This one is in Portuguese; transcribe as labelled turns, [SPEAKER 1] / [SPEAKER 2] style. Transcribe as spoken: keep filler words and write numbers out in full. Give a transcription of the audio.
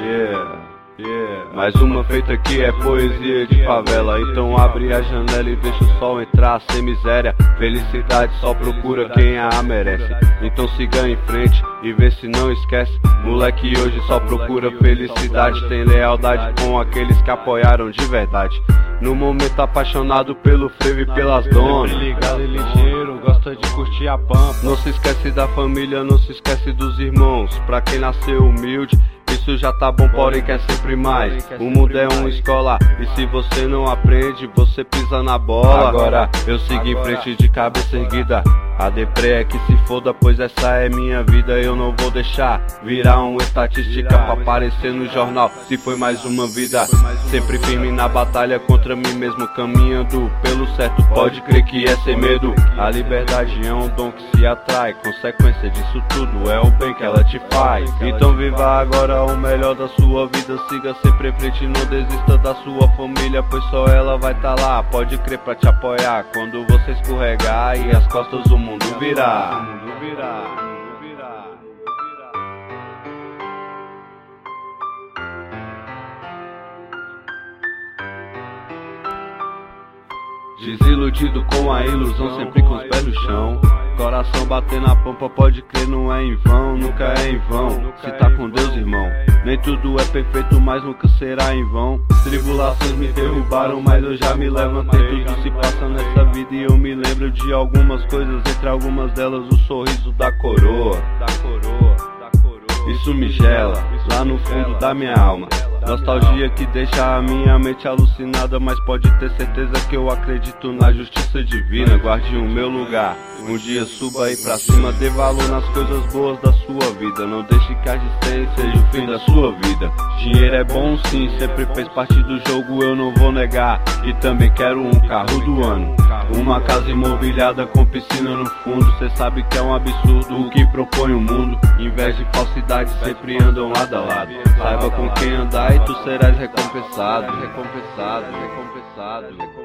[SPEAKER 1] Yeah, yeah. Mais uma feita que é poesia de favela. Então abre a janela e deixa o sol entrar sem miséria. Felicidade só procura quem a merece. Então siga em frente e vê se não esquece. Moleque hoje só procura felicidade. Tem lealdade com aqueles que apoiaram de verdade. No momento apaixonado pelo frevo e pelas donas.
[SPEAKER 2] Sempre ligado e ligeiro, gosta de curtir a pampa.
[SPEAKER 1] Não se esquece da família, não se esquece dos irmãos. Pra quem nasceu humilde, isso já tá bom, porém quer sempre mais. O mundo é uma escola e se você não aprende, você pisa na bola. Agora eu sigo em frente de cabeça erguida. A deprê é que se foda, pois essa é minha vida. Eu não vou deixar virar uma estatística pra aparecer no jornal. Se foi mais uma vida, sempre firme na batalha contra mim mesmo, caminhando pelo certo. Pode crer que é sem medo. A liberdade é um dom que se atrai. Consequência disso tudo é o bem que ela te faz. Então viva agora o melhor da sua vida. Siga sempre em frente, não desista da sua família, pois só ela vai tá lá. Pode crer pra te apoiar quando você escorregar e as costas do mundo virar. O mundo virar, o mundo virar, o mundo virar. Desiludido com a ilusão, sempre com os pés no chão. Coração batendo na pampa, pode crer, não é em vão, nunca é em vão. Se tá com Deus, irmão, nem tudo é perfeito, mas nunca será em vão. Tribulações me derrubaram, mas eu já me levantei. Tudo se passa nessa vida e eu me lembro de algumas coisas. Entre algumas delas o sorriso da coroa. Isso me gela, lá no fundo da minha alma. Nostalgia que deixa a minha mente alucinada, mas pode ter certeza que eu acredito na justiça divina. Guarde o meu lugar, um dia suba aí pra cima. Dê valor nas coisas boas da sua vida. Não deixe que a distância seja o fim da sua vida. Dinheiro é bom sim, sempre fez parte do jogo, eu não vou negar. E também quero um carro do ano, uma casa imobiliada com piscina no fundo. Cê sabe que é um absurdo o que propõe o mundo. Inveja e falsidade sempre andam lado a lado. Saiba com quem andar e tu serás recompensado, recompensado, recompensado, recompensado.